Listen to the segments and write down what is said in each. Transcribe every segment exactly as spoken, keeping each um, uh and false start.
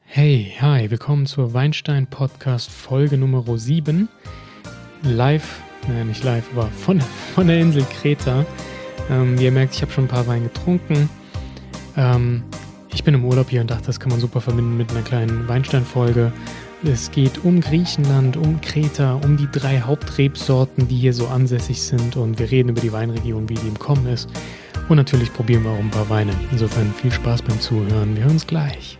Hey, hi, willkommen zur Weinstein-Podcast Folge Nummer sieben. Live, naja nicht live, aber von, von der Insel Kreta. Ähm, wie ihr merkt, ich habe schon ein paar Wein getrunken. Ähm, ich bin im Urlaub hier und dachte, das kann man super verbinden mit einer kleinen Weinstein-Folge. Es geht um Griechenland, um Kreta, um die drei Hauptrebsorten, die hier so ansässig sind. Und wir reden über die Weinregion, wie die im Kommen ist. Und natürlich probieren wir auch ein paar Weine. Insofern viel Spaß beim Zuhören. Wir hören uns gleich.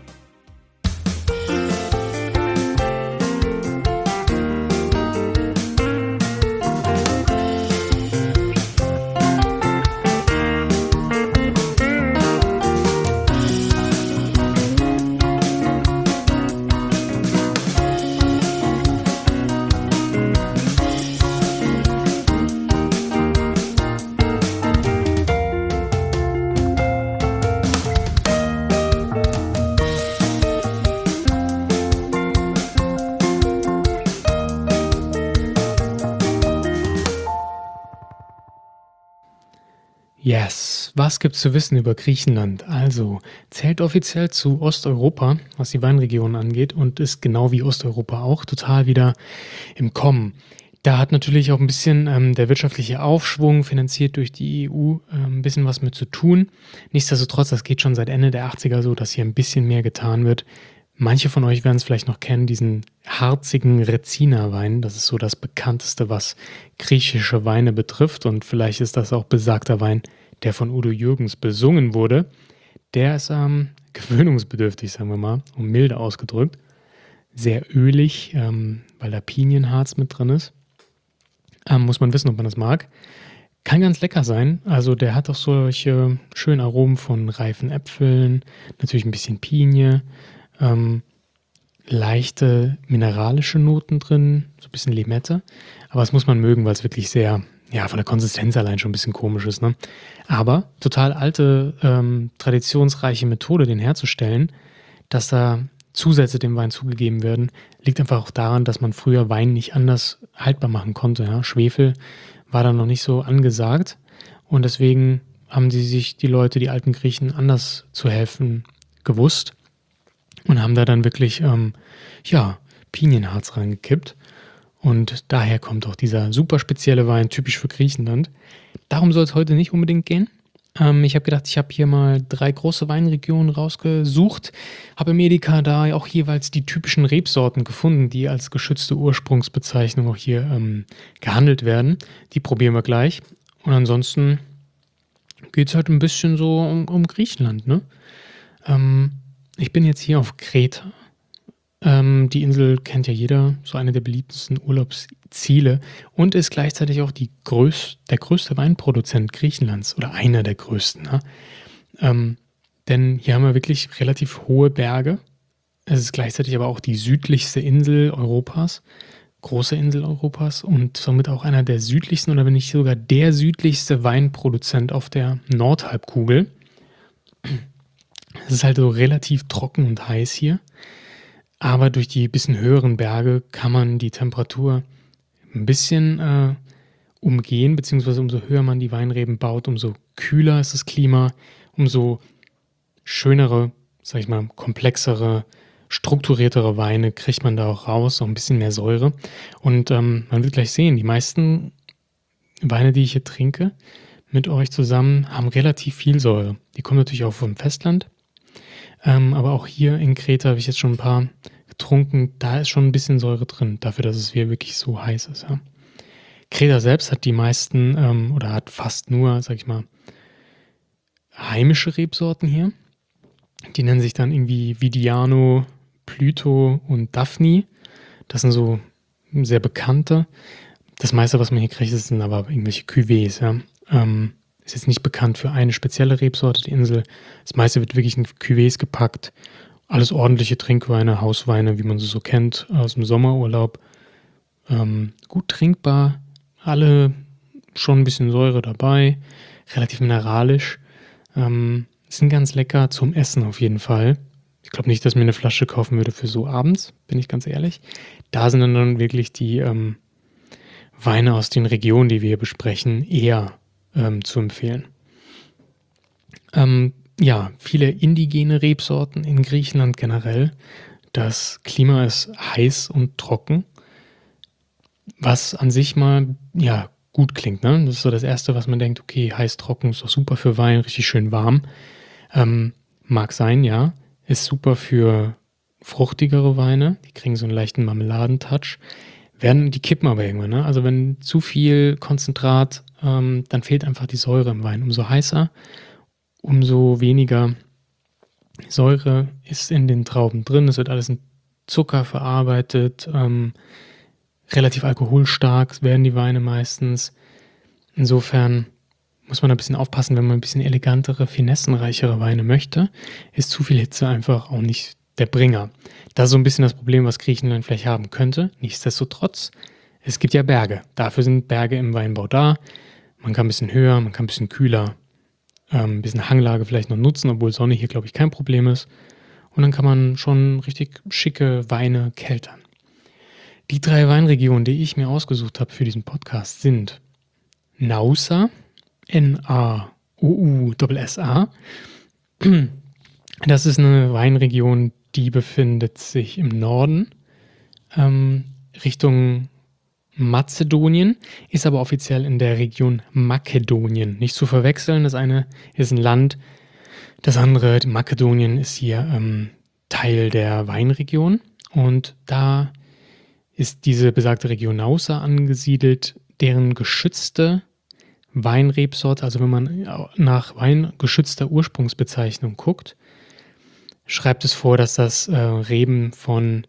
Yes, was gibt's zu wissen über Griechenland? Also, zählt offiziell zu Osteuropa, was die Weinregion angeht, und ist genau wie Osteuropa auch total wieder im Kommen. Da hat natürlich auch ein bisschen ähm, der wirtschaftliche Aufschwung, finanziert durch die E U, äh, ein bisschen was mit zu tun. Nichtsdestotrotz, das geht schon seit Ende der achtziger so, dass hier ein bisschen mehr getan wird. Manche von euch werden es vielleicht noch kennen, diesen harzigen Rezina-Wein. Das ist so das bekannteste, was griechische Weine betrifft. Und vielleicht ist das auch besagter Wein, der von Udo Jürgens besungen wurde. Der ist ähm, gewöhnungsbedürftig, sagen wir mal, um milde ausgedrückt. Sehr ölig, ähm, weil da Pinienharz mit drin ist. Ähm, muss man wissen, ob man das mag. Kann ganz lecker sein. Also der hat auch solche schönen Aromen von reifen Äpfeln, natürlich ein bisschen Pinie, ähm, leichte mineralische Noten drin, so ein bisschen Limette. Aber das muss man mögen, weil es wirklich sehr, ja, von der Konsistenz allein schon ein bisschen komisch ist, ne? Aber total alte, ähm, traditionsreiche Methode, den herzustellen, dass da Zusätze dem Wein zugegeben werden, liegt einfach auch daran, dass man früher Wein nicht anders haltbar machen konnte. Ja? Schwefel war da noch nicht so angesagt und deswegen haben sie sich die Leute, die alten Griechen, anders zu helfen gewusst und haben da dann wirklich ähm, ja, Pinienharz reingekippt. Und daher kommt auch dieser super spezielle Wein, typisch für Griechenland. Darum soll es heute nicht unbedingt gehen. Ähm, ich habe gedacht, ich habe hier mal drei große Weinregionen rausgesucht, habe im Edeka da auch jeweils die typischen Rebsorten gefunden, die als geschützte Ursprungsbezeichnung auch hier ähm, gehandelt werden. Die probieren wir gleich. Und ansonsten geht es halt ein bisschen so um, um Griechenland, ne? Ähm, ich bin jetzt hier auf Kreta. Ähm, die Insel kennt ja jeder, so eine der beliebtesten Urlaubsziele und ist gleichzeitig auch die größ- der größte Weinproduzent Griechenlands oder einer der größten. Ne? Ähm, denn hier haben wir wirklich relativ hohe Berge. Es ist gleichzeitig aber auch die südlichste Insel Europas, große Insel Europas und somit auch einer der südlichsten oder wenn nicht sogar der südlichste Weinproduzent auf der Nordhalbkugel. Es ist halt so relativ trocken und heiß hier. Aber durch die bisschen höheren Berge kann man die Temperatur ein bisschen äh, umgehen, beziehungsweise umso höher man die Weinreben baut, umso kühler ist das Klima, umso schönere, sag ich mal, komplexere, strukturiertere Weine kriegt man da auch raus, so ein bisschen mehr Säure. Und ähm, man wird gleich sehen, die meisten Weine, die ich hier trinke, mit euch zusammen, haben relativ viel Säure. Die kommen natürlich auch vom Festland. Ähm, aber auch hier in Kreta habe ich jetzt schon ein paar getrunken. Da ist schon ein bisschen Säure drin, dafür, dass es hier wirklich so heiß ist. Ja. Kreta selbst hat die meisten ähm, oder hat fast nur, sag ich mal, heimische Rebsorten hier. Die nennen sich dann irgendwie Vidiano, Pluto und Daphne. Das sind so sehr bekannte. Das meiste, was man hier kriegt, sind aber irgendwelche Cuvées. Ja. Ähm, Ist jetzt nicht bekannt für eine spezielle Rebsorte, die Insel. Das meiste wird wirklich in Cuvées gepackt. Alles ordentliche Trinkweine, Hausweine, wie man sie so kennt, aus dem Sommerurlaub. Ähm, gut trinkbar, alle schon ein bisschen Säure dabei, relativ mineralisch. Ähm, sind ganz lecker zum Essen auf jeden Fall. Ich glaube nicht, dass ich mir eine Flasche kaufen würde für so abends, bin ich ganz ehrlich. Da sind dann wirklich die ähm, Weine aus den Regionen, die wir hier besprechen, eher ähm, zu empfehlen. Ähm, ja, viele indigene Rebsorten in Griechenland generell. Das Klima ist heiß und trocken, was an sich mal, ja, gut klingt, ne? Das ist so das Erste, was man denkt: „Okay, heiß, trocken ist doch super für Wein, richtig schön warm.“ Ähm, mag sein, ja. Ist super für fruchtigere Weine, die kriegen so 'n leichten Marmeladentouch. Werden die kippen aber irgendwann, ne? Also, wenn zu viel Konzentrat, ähm dann fehlt einfach die Säure im Wein. Umso heißer, umso weniger Säure ist in den Trauben drin. Es wird alles in Zucker verarbeitet, ähm, relativ alkoholstark werden die Weine meistens. Insofern muss man da 'n bisschen aufpassen, wenn man 'n bisschen elegantere, finessenreichere Weine möchte, ist zu viel Hitze einfach auch nicht der Bringer. Das ist so 'n bisschen das Problem, was Griechenland vielleicht haben könnte. Nichtsdestotrotz, es gibt ja Berge. Dafür sind Berge im Weinbau da. Man kann 'n bisschen höher, man kann 'n bisschen kühler, ähm, bisschen Hanglage vielleicht noch nutzen, obwohl Sonne hier, glaube ich, kein Problem ist. Und dann kann man schon richtig schicke Weine keltern. Die drei Weinregionen, die ich mir ausgesucht habe für diesen Podcast, sind Naousa, N A O U S S A. Das ist 'ne Weinregion, die befindet sich im Norden, ähm, Richtung Mazedonien, ist aber offiziell in der Region Makedonien. Nicht zu verwechseln, das eine ist 'n Land, das andere, Makedonien, ist hier, ähm, Teil der Weinregion. Und da ist diese besagte Region Naousa angesiedelt, deren geschützte Weinrebsorte also, wenn man nach weingeschützter Ursprungsbezeichnung guckt, schreibt es vor, dass das, äh, Reben von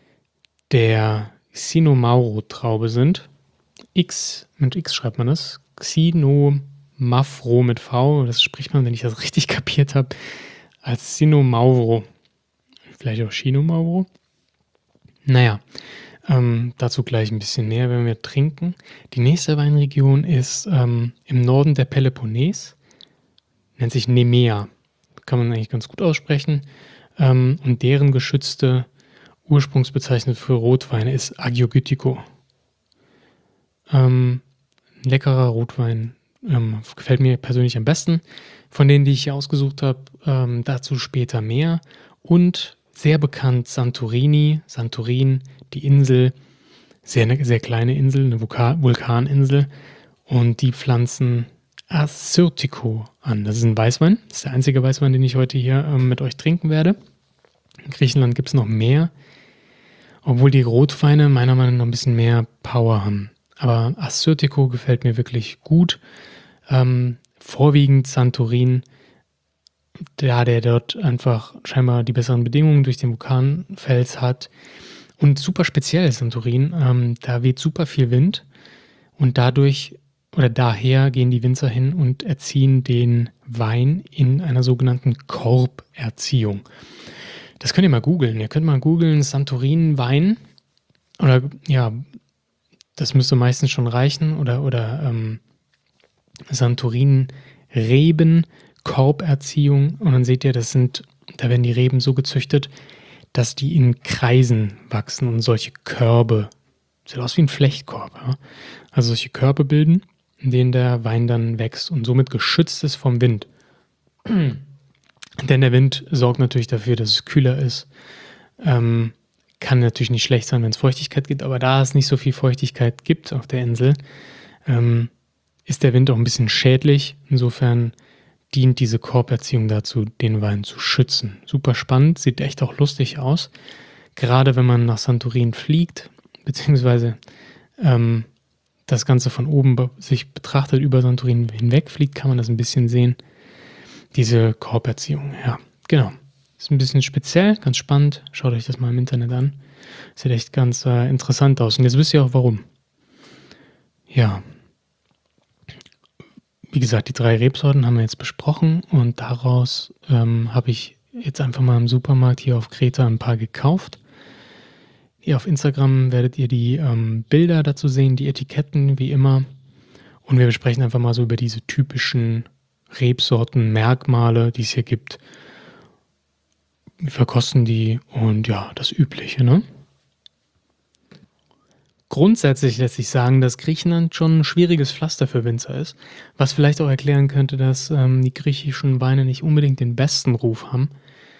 der Xinomavro-Traube sind. X mit X schreibt man das. Xinomavro mit V. Das spricht man, wenn ich das richtig kapiert habe, als Xinomavro. Vielleicht auch Xinomavro? Na ja, ähm, dazu gleich 'n bisschen mehr, wenn wir trinken. Die nächste Weinregion ist, ähm, im Norden der Peloponnes, nennt sich Nemea. Kann man eigentlich ganz gut aussprechen. Ähm, und deren geschützte Ursprungsbezeichnung für Rotweine ist Agiogütiko. Ähm, leckerer Rotwein, ähm, gefällt mir persönlich am besten von denen, die ich hier ausgesucht habe. Ähm, dazu später mehr. Und sehr bekannt Santorini, Santorin, die Insel, sehr 'ne sehr kleine Insel, 'ne Vuka Vulkaninsel. Und die pflanzen Assyrtiko an. Das ist 'n Weißwein. Das ist der einzige Weißwein, den ich heute hier, ähm, mit euch trinken werde. In Griechenland gibt's noch mehr, obwohl die Rotweine meiner Meinung nach 'n bisschen mehr Power haben. Aber Assyrtiko gefällt mir wirklich gut. Ähm, vorwiegend Santorin, da der dort einfach scheinbar die besseren Bedingungen durch den Vulkanfels hat. Und super speziell ist Santorin, ähm, da weht super viel Wind und dadurch oder daher gehen die Winzer hin und erziehen den Wein in einer sogenannten Korberziehung. Das könnt ihr mal googeln. Ihr könnt mal googeln Santorin-Wein oder ja, das müsste meistens schon reichen oder oder, ähm, Santorin-Reben, Korberziehung und dann seht ihr, das sind da werden die Reben so gezüchtet, dass die in Kreisen wachsen und solche Körbe sieht aus wie 'n Flechtkorb, ja? Also, solche Körbe bilden, in denen der Wein dann wächst und somit geschützt ist vom Wind. Denn der Wind sorgt natürlich dafür, dass es kühler ist. Ähm, kann natürlich nicht schlecht sein, wenn's Feuchtigkeit gibt, aber da es nicht so viel Feuchtigkeit gibt auf der Insel, ähm, ist der Wind auch 'n bisschen schädlich. Insofern dient diese Korberziehung dazu, den Wein zu schützen. Super spannend, sieht echt auch lustig aus. Gerade wenn man nach Santorin fliegt, beziehungsweise, ähm, das Ganze von oben be sich betrachtet, über Santorin hinweg fliegt, kann man das 'n bisschen sehen. Diese Korberziehung, ja, genau. Ist 'n bisschen speziell, ganz spannend. Schaut euch das mal im Internet an. Sieht echt ganz, äh, interessant aus. Und jetzt wisst ihr auch warum. Ja. Wie gesagt, die drei Rebsorten haben wir jetzt besprochen und daraus, ähm, habe ich jetzt einfach mal im Supermarkt hier auf Kreta 'n paar gekauft. Hier auf Instagram werdet ihr die, ähm, Bilder dazu sehen, die Etiketten wie immer. Und wir besprechen einfach mal so über diese typischen Rebsorten-Merkmale, die's hier gibt. Wir verkosten die und ja, das Übliche, ne? Grundsätzlich lässt sich sagen, dass Griechenland schon 'n schwieriges Pflaster für Winzer ist, was vielleicht auch erklären könnte, dass, ähm, die griechischen Weine nicht unbedingt den besten Ruf haben.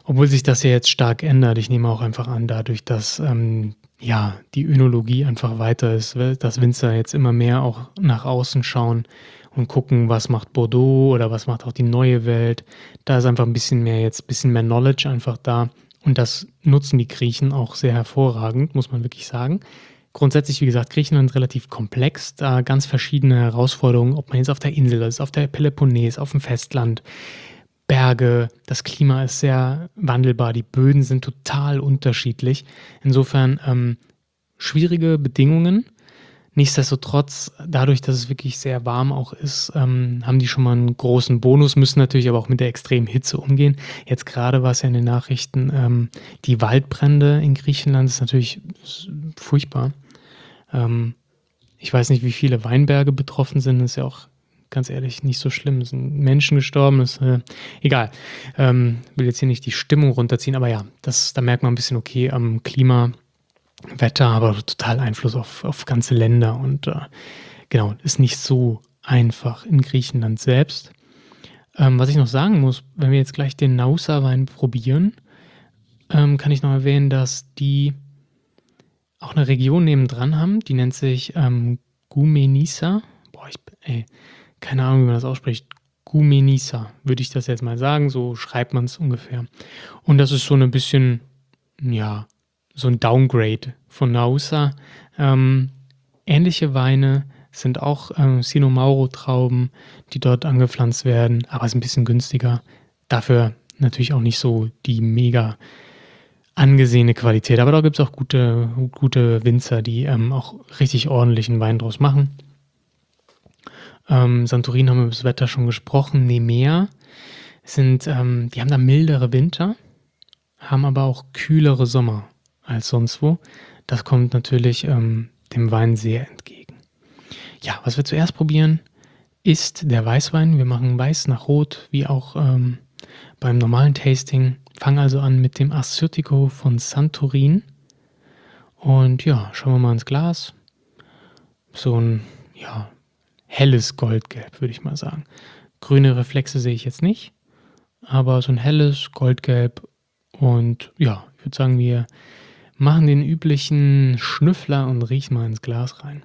Obwohl sich das ja jetzt stark ändert. Ich nehme auch einfach an, dadurch, dass, ähm, ja, die Önologie einfach weiter ist, we dass Winzer jetzt immer mehr auch nach außen schauen und gucken, was macht Bordeaux oder was macht auch die neue Welt. Da ist einfach ein bisschen mehr jetzt bisschen mehr Knowledge einfach da und das nutzen die Griechen auch sehr hervorragend, muss man wirklich sagen. Grundsätzlich, wie gesagt, Griechenland relativ komplex, da ganz verschiedene Herausforderungen, ob man jetzt auf der Insel ist, auf der Peloponnes, auf dem Festland. Berge, das Klima ist sehr wandelbar, die Böden sind total unterschiedlich. Insofern ähm, schwierige Bedingungen. Nichtsdestotrotz, dadurch, dass es wirklich sehr warm auch ist, ähm, haben die schon mal einen großen Bonus, müssen natürlich aber auch mit der extremen Hitze umgehen. Jetzt gerade war es ja in den Nachrichten, ähm, die Waldbrände in Griechenland ist natürlich s- furchtbar. Ähm, Ich weiß nicht, wie viele Weinberge betroffen sind, ist ja auch ganz ehrlich nicht so schlimm. Es sind Menschen gestorben, ist äh, egal. Ähm, will jetzt hier nicht die Stimmung runterziehen, aber ja, das, da merkt man ein bisschen, okay, am Klima, Wetter, aber total Einfluss auf, auf ganze Länder und äh, genau, ist nicht so einfach in Griechenland selbst. Ähm, was ich noch sagen muss, wenn wir jetzt gleich den Nausa-Wein probieren, ähm, kann ich noch erwähnen, dass die auch eine Region nebendran haben, die nennt sich ähm, Goumenissa. Boah, ich, ey, keine Ahnung, wie man das ausspricht. Goumenissa, würde ich das jetzt mal sagen. So schreibt man es ungefähr. Und das ist so ein bisschen, ja, so ein Downgrade von Nausa. Ähm, Ähnliche Weine sind auch ähm, Sino Mauro Trauben, die dort angepflanzt werden, aber ist ein bisschen günstiger. Dafür natürlich auch nicht so die mega angesehene Qualität. Aber da gibt es auch gute, gute Winzer, die ähm, auch richtig ordentlichen Wein draus machen. Ähm, Santorin haben wir über das Wetter schon gesprochen. Nemea sind, ähm, die haben da mildere Winter, haben aber auch kühlere Sommer als sonst wo. Das kommt natürlich ähm, dem Wein sehr entgegen. Ja, was wir zuerst probieren, ist der Weißwein. Wir machen Weiß nach Rot, wie auch ähm, beim normalen Tasting. Fangen also an mit dem Assyrtiko von Santorin. Und ja, schauen wir mal ins Glas. So ein, ja, helles Goldgelb, würde ich mal sagen. Grüne Reflexe sehe ich jetzt nicht, aber so ein helles Goldgelb. Und ja, ich würde sagen, wir machen den üblichen Schnüffler und riechen mal ins Glas rein.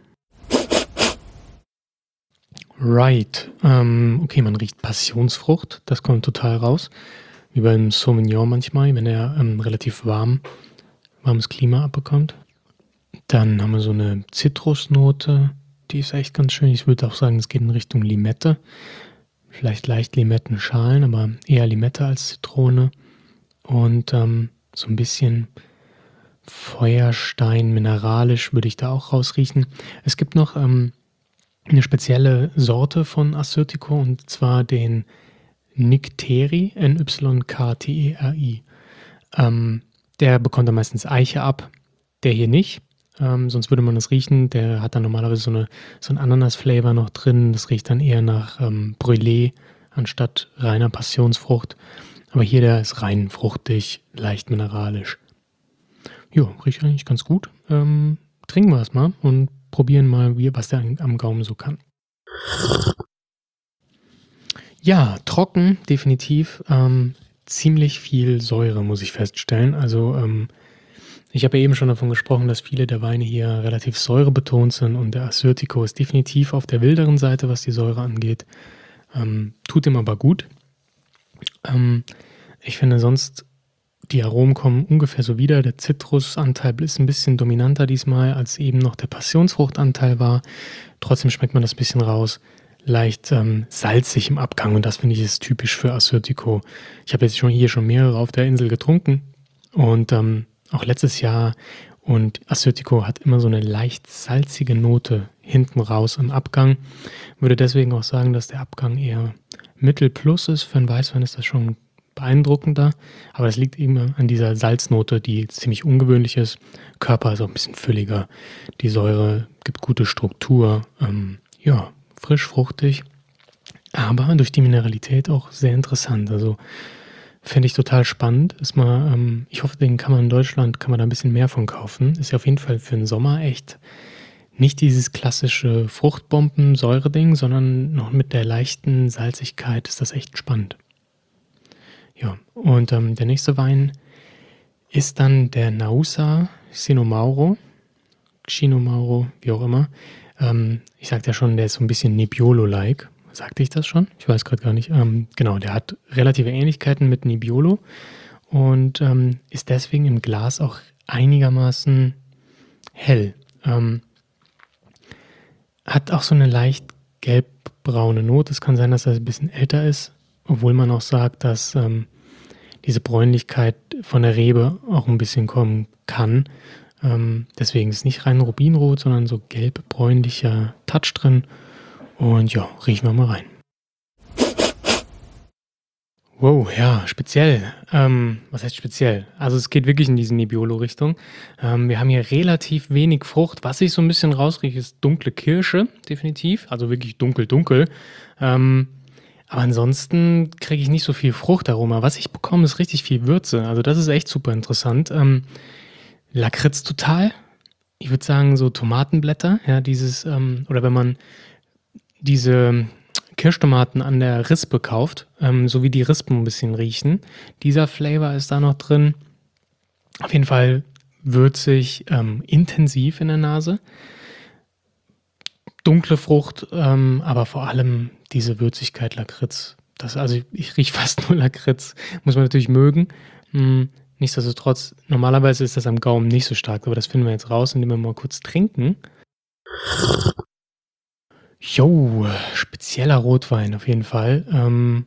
Right. Ähm, okay, man riecht Passionsfrucht. Das kommt total raus. Wie beim Sauvignon manchmal, wenn er ähm, relativ warm, warmes Klima abbekommt. Dann haben wir so eine Zitrusnote. Die ist echt ganz schön. Ich würde auch sagen, es geht in Richtung Limette. Vielleicht leicht Limettenschalen, aber eher Limette als Zitrone. Und ähm, so ein bisschen Feuerstein, mineralisch würde ich da auch rausriechen. Es gibt noch ähm, eine spezielle Sorte von Assyrtiko und zwar den Nykteri, N Y K T E R I. Ähm, der bekommt dann meistens Eiche ab, der hier nicht. Ähm, sonst würde man das riechen. Der hat dann normalerweise so, eine, so ein Ananas-Flavor noch drin. Das riecht dann eher nach ähm, Brûlée anstatt reiner Passionsfrucht. Aber hier, der ist rein fruchtig, leicht mineralisch. Jo, riecht eigentlich ganz gut. Ähm, trinken wir es mal und probieren mal, wie, was der am Gaumen so kann. Ja, trocken, definitiv. Ähm, ziemlich viel Säure, muss ich feststellen. Also, ähm, ich habe ja eben schon davon gesprochen, dass viele der Weine hier relativ säurebetont sind und der Assyrtiko ist definitiv auf der wilderen Seite, was die Säure angeht. Ähm, tut ihm aber gut. Ähm, ich finde sonst, die Aromen kommen ungefähr so wieder. Der Zitrusanteil ist ein bisschen dominanter diesmal, als eben noch der Passionsfruchtanteil war. Trotzdem schmeckt man das ein bisschen raus. Leicht ähm, salzig im Abgang und das finde ich ist typisch für Assyrtiko. Ich habe jetzt schon hier schon mehrere auf der Insel getrunken und ähm, auch letztes Jahr und Assyrtiko hat immer so eine leicht salzige Note hinten raus im Abgang. Würde deswegen auch sagen, dass der Abgang eher Mittel plus ist. Für einen Weißwein ist das schon beeindruckender, aber das liegt eben an dieser Salznote, die ziemlich ungewöhnlich ist. Körper ist auch ein bisschen fülliger. Die Säure gibt gute Struktur. Ähm, ja, frisch, fruchtig, aber durch die Mineralität auch sehr interessant. Also finde ich total spannend. Ist mal, ähm, ich hoffe, den kann man in Deutschland, kann man da ein bisschen mehr von kaufen. Ist ja auf jeden Fall für den Sommer echt nicht dieses klassische Fruchtbomben-Säure-Ding, sondern noch mit der leichten Salzigkeit ist das echt spannend. Ja, und ähm, der nächste Wein ist dann der Nausa Xinomaro, Xinomaro, wie auch immer. Ähm, ich sagte ja schon, der ist so ein bisschen Nebbiolo-like. Sagte ich das schon? Ich weiß gerade gar nicht. Ähm, genau, der hat relative Ähnlichkeiten mit Nebbiolo und ähm, ist deswegen im Glas auch einigermaßen hell. Ähm, hat auch so eine leicht gelbbraune Note. Es kann sein, dass er ein bisschen älter ist, obwohl man auch sagt, dass ähm, diese Bräunlichkeit von der Rebe auch ein bisschen kommen kann. Ähm, deswegen ist nicht rein Rubinrot, sondern so gelb-bräunlicher Touch drin. Und ja, riechen wir mal rein. Wow, ja, speziell. Ähm, was heißt speziell? Also es geht wirklich in diese Nebbiolo-Richtung. Ähm, wir haben hier relativ wenig Frucht. Was ich so ein bisschen rausrieche, ist dunkle Kirsche, definitiv. Also wirklich dunkel, dunkel. Ähm, aber ansonsten kriege ich nicht so viel Fruchtaroma. Was ich bekomme, ist richtig viel Würze. Also das ist echt super interessant. Ähm, Lakritz total. Ich würde sagen, so Tomatenblätter, ja, dieses, ähm, oder wenn man diese Kirschtomaten an der Rispe kauft, ähm, so wie die Rispen ein bisschen riechen. Dieser Flavor ist da noch drin. Auf jeden Fall würzig, ähm, intensiv in der Nase. Dunkle Frucht, ähm, aber vor allem diese Würzigkeit Lakritz. Das, also ich, ich rieche fast nur Lakritz. Muss man natürlich mögen. Hm, nichtsdestotrotz, normalerweise ist das am Gaumen nicht so stark, aber das finden wir jetzt raus, indem wir mal kurz trinken. Jo, spezieller Rotwein auf jeden Fall. Ähm,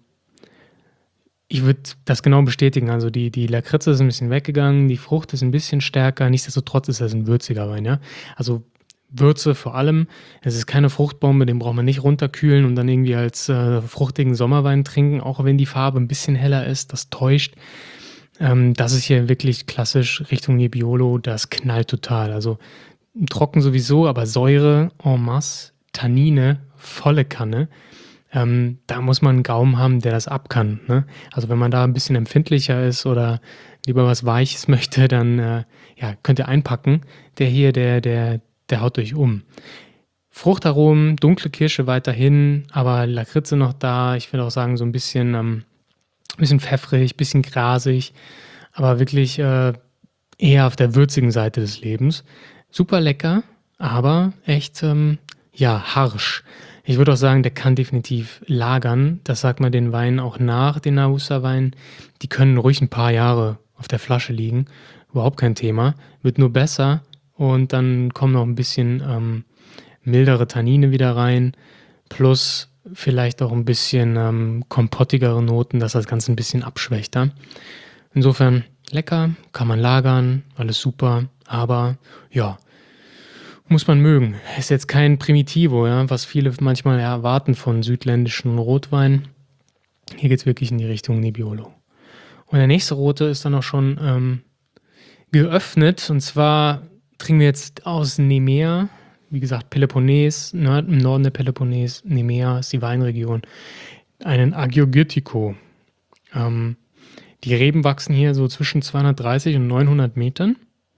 ich würde das genau bestätigen. Also die, die Lakritze ist ein bisschen weggegangen, die Frucht ist ein bisschen stärker. Nichtsdestotrotz ist das ein würziger Wein, ja. Also Würze vor allem. Es ist keine Fruchtbombe, den braucht man nicht runterkühlen und dann irgendwie als äh, fruchtigen Sommerwein trinken, auch wenn die Farbe ein bisschen heller ist. Das täuscht. Ähm, das ist hier wirklich klassisch Richtung Nebbiolo. Das knallt total. Also trocken sowieso, aber Säure en masse, Tannine, volle Kanne. Ähm, da muss man einen Gaumen haben, der das ab kann. Ne? Also wenn man da ein bisschen empfindlicher ist oder lieber was Weiches möchte, dann äh, ja, könnt ihr einpacken. Der hier, der, der, der haut euch um. Fruchtaromen, dunkle Kirsche weiterhin, aber Lakritze noch da. Ich würde auch sagen, so ein bisschen, ähm, bisschen pfeffrig, bisschen grasig, aber wirklich äh, eher auf der würzigen Seite des Lebens. Super lecker, aber echt, ähm, ja, harsch. Ich würde auch sagen, der kann definitiv lagern. Das sagt man den Weinen auch nach, den Nausa-Weinen. Die können ruhig ein paar Jahre auf der Flasche liegen. Überhaupt kein Thema. Wird nur besser und dann kommen noch ein bisschen ähm, mildere Tannine wieder rein. Plus vielleicht auch ein bisschen ähm, kompottigere Noten, dass das Ganze ein bisschen abschwächt. Ja? Insofern lecker, kann man lagern, alles super, aber ja, muss man mögen. Ist jetzt kein Primitivo, ja, was viele manchmal erwarten von südländischen Rotwein. Hier geht es wirklich in die Richtung Nebbiolo. Und der nächste Rote ist dann auch schon ähm, geöffnet. Und zwar trinken wir jetzt aus Nemea. Wie gesagt, Peloponnes, Nord im Norden der Peloponnes. Nemea ist die Weinregion. Einen Agiogytico. Ähm, die Reben wachsen hier so zwischen zweihundertdreißig und neunhundert Metern.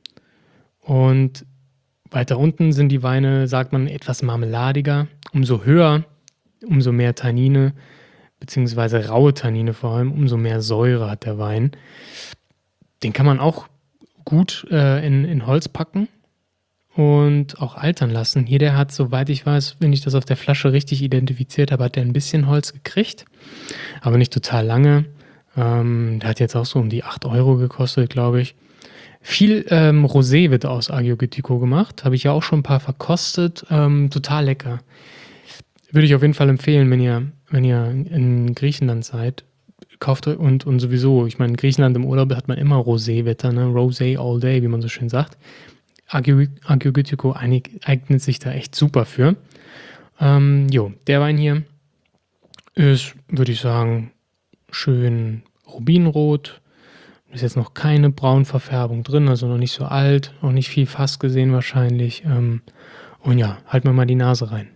Und weiter unten sind die Weine, sagt man, etwas marmeladiger. Umso höher, umso mehr Tannine, beziehungsweise raue Tannine vor allem, umso mehr Säure hat der Wein. Den kann man auch gut äh, in, in Holz packen und auch altern lassen. Hier, der hat, soweit ich weiß, wenn ich das auf der Flasche richtig identifiziert habe, hat der ein bisschen Holz gekriegt, aber nicht total lange. Ähm, der hat jetzt auch so um die acht Euro gekostet, glaube ich. Viel ähm, Rosé wird aus Agiogytico gemacht. Habe ich ja auch schon ein paar verkostet. Ähm, total lecker. Würde ich auf jeden Fall empfehlen, wenn ihr, wenn ihr in Griechenland seid. Kauft euch und, und sowieso, ich meine, in Griechenland im Urlaub hat man immer Rosé-Wetter, ne? Rosé all day, wie man so schön sagt. Agiogytico eignet sich da echt super für. Ähm, jo, der Wein hier ist, würde ich sagen, schön Rubinrot. Ist jetzt noch keine Braunverfärbung drin, also noch nicht so alt, noch nicht viel Fass gesehen wahrscheinlich. Ähm, und ja, halten wir mal die Nase rein.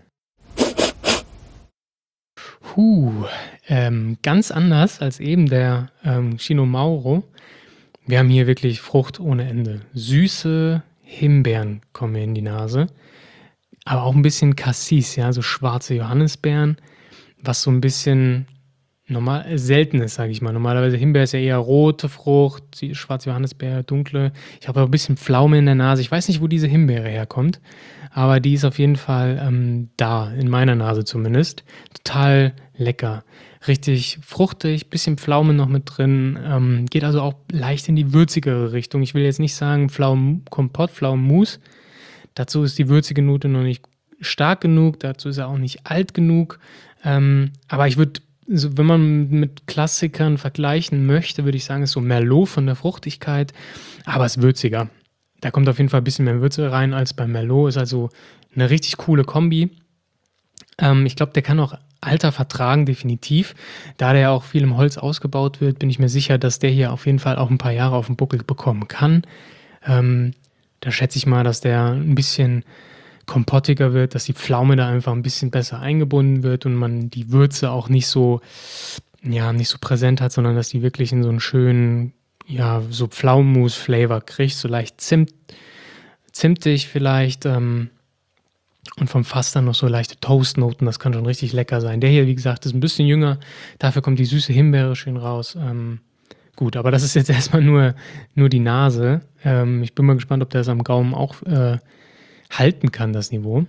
Huh, ähm, ganz anders als eben der ähm, Xinomaro. Wir haben hier wirklich Frucht ohne Ende. Süße Himbeeren kommen mir in die Nase, aber auch ein bisschen Cassis, ja, so schwarze Johannisbeeren, was so ein bisschen normal äh, selten ist, sage ich mal. Normalerweise Himbeer ist ja eher rote Frucht, die schwarze Johannisbeere, dunkle. Ich habe auch ein bisschen Pflaume in der Nase. Ich weiß nicht, wo diese Himbeere herkommt, aber die ist auf jeden Fall ähm, da, in meiner Nase zumindest. Total lecker. Richtig fruchtig, bisschen Pflaume noch mit drin. Ähm, geht also auch leicht in die würzigere Richtung. Ich will jetzt nicht sagen Pflaumenkompott, Pflaumenmus. Dazu ist die würzige Note noch nicht stark genug, dazu ist er auch nicht alt genug. Ähm, aber ich würde, so, wenn man mit Klassikern vergleichen möchte, würde ich sagen, ist so Merlot von der Fruchtigkeit, aber es ist würziger. Da kommt auf jeden Fall ein bisschen mehr Würze rein als bei Merlot. Ist also eine richtig coole Kombi. Ähm, ich glaube, der kann auch Alter vertragen, definitiv. Da der ja auch viel im Holz ausgebaut wird, bin ich mir sicher, dass der hier auf jeden Fall auch ein paar Jahre auf den Buckel bekommen kann. Ähm, da schätze ich mal, dass der ein bisschen kompottiger wird, dass die Pflaume da einfach ein bisschen besser eingebunden wird und man die Würze auch nicht so, ja, nicht so präsent hat, sondern dass die wirklich in so einen schönen, ja, so Pflaumenmus-Flavor kriegt, so leicht Zimt, zimtig vielleicht, ähm, und vom Fass dann noch so leichte Toastnoten, das kann schon richtig lecker sein. Der hier, wie gesagt, ist ein bisschen jünger, dafür kommt die süße Himbeere schön raus. Ähm, gut, aber das ist jetzt erstmal nur, nur die Nase. Ähm, ich bin mal gespannt, ob der das am Gaumen auch äh, halten kann, das Niveau.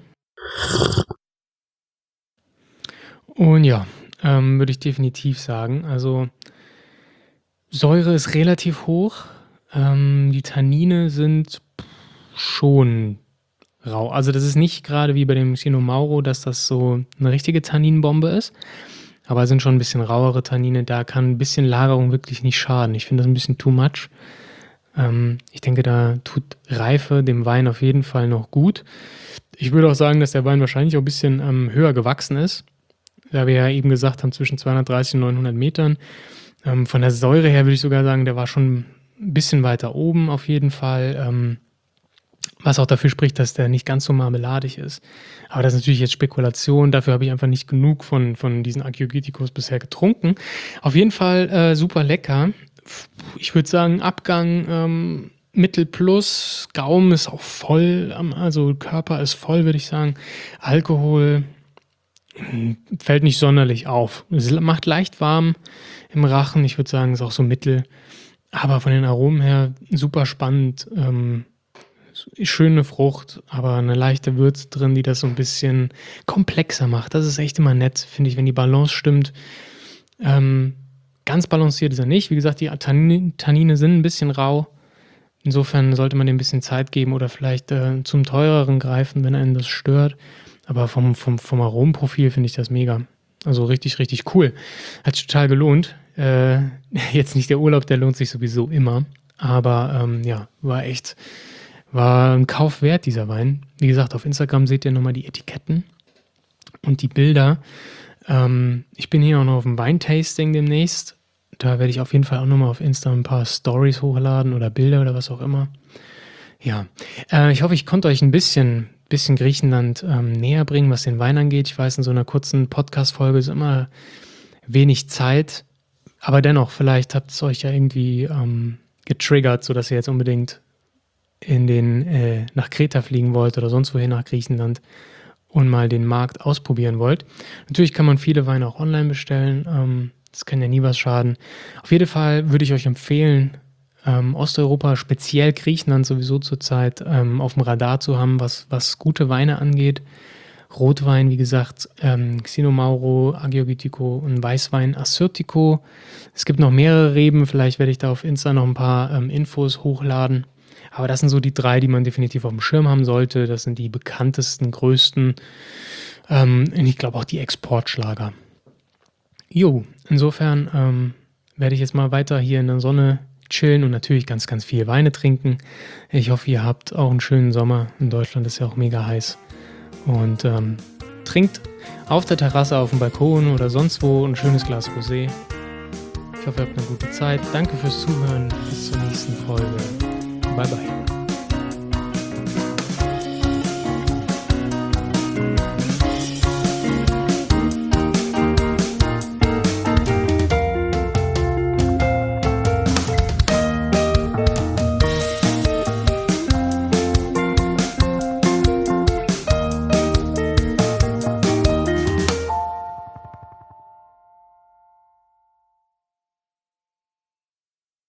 Und ja, ähm, würde ich definitiv sagen. Also Säure ist relativ hoch. Ähm, die Tannine sind schon rau. Also das ist nicht gerade wie bei dem Cinno Mauro, dass das so eine richtige Tanninbombe ist. Aber es sind schon ein bisschen rauere Tannine. Da kann ein bisschen Lagerung wirklich nicht schaden. Ich finde das ein bisschen too much. Ähm, ich denke, da tut Reife dem Wein auf jeden Fall noch gut. Ich würde auch sagen, dass der Wein wahrscheinlich auch ein bisschen ähm, höher gewachsen ist. Da wir ja eben gesagt haben, zwischen zweihundertdreißig und neunhundert Metern. Ähm, von der Säure her würde ich sogar sagen, der war schon ein bisschen weiter oben auf jeden Fall. Ähm, was auch dafür spricht, dass der nicht ganz so marmeladig ist. Aber das ist natürlich jetzt Spekulation. Dafür habe ich einfach nicht genug von, von diesen Agiogeticos bisher getrunken. Auf jeden Fall äh, super lecker. Ich würde sagen, Abgang ähm, Mittel plus, Gaumen ist auch voll, also Körper ist voll, würde ich sagen. Alkohol mh, fällt nicht sonderlich auf. Es macht leicht warm im Rachen. Ich würde sagen, ist auch so mittel. Aber von den Aromen her super spannend. Ähm, schöne Frucht, aber eine leichte Würze drin, die das so ein bisschen komplexer macht. Das ist echt immer nett, finde ich, wenn die Balance stimmt. Ähm, ganz balanciert ist er nicht. Wie gesagt, die Tanni- Tannine sind ein bisschen rau. Insofern sollte man dem ein bisschen Zeit geben oder vielleicht äh, zum teureren greifen, wenn einen das stört. Aber vom, vom, vom Aromenprofil finde ich das mega. Also richtig, richtig cool. Hat sich total gelohnt. Äh, jetzt nicht der Urlaub, der lohnt sich sowieso immer. Aber ähm, ja, war echt, war ein Kauf wert, dieser Wein. Wie gesagt, auf Instagram seht ihr nochmal die Etiketten und die Bilder. Ähm, ich bin hier auch noch auf dem Weintasting demnächst. Da werde ich auf jeden Fall auch nochmal auf Insta ein paar Stories hochladen oder Bilder oder was auch immer. Ja, äh, ich hoffe, ich konnte euch ein bisschen, bisschen Griechenland ähm, näher bringen, was den Wein angeht. Ich weiß, in so einer kurzen Podcast-Folge ist immer wenig Zeit. Aber dennoch, vielleicht habt es euch ja irgendwie ähm, getriggert, sodass ihr jetzt unbedingt in den, äh, nach Kreta fliegen wollt oder sonst wohin nach Griechenland und mal den Markt ausprobieren wollt. Natürlich kann man viele Weine auch online bestellen. Ähm, das kann ja nie was schaden. Auf jeden Fall würde ich euch empfehlen, ähm, Osteuropa, speziell Griechenland sowieso zurzeit ähm, auf dem Radar zu haben, was, was gute Weine angeht. Rotwein, wie gesagt, ähm, Cinno Mauro, Agiogitico und Weißwein Assyrtiko. Es gibt noch mehrere Reben, vielleicht werde ich da auf Insta noch ein paar ähm, Infos hochladen. Aber das sind so die drei, die man definitiv auf dem Schirm haben sollte. Das sind die bekanntesten, größten ähm, und ich glaube auch die Exportschlager. Jo, insofern ähm, werde ich jetzt mal weiter hier in der Sonne chillen und natürlich ganz, ganz viel Weine trinken. Ich hoffe, ihr habt auch einen schönen Sommer. In Deutschland ist ja auch mega heiß. Und ähm, trinkt auf der Terrasse, auf dem Balkon oder sonst wo ein schönes Glas Rosé. Ich hoffe, ihr habt eine gute Zeit. Danke fürs Zuhören. Bis zur nächsten Folge. Bye, bye.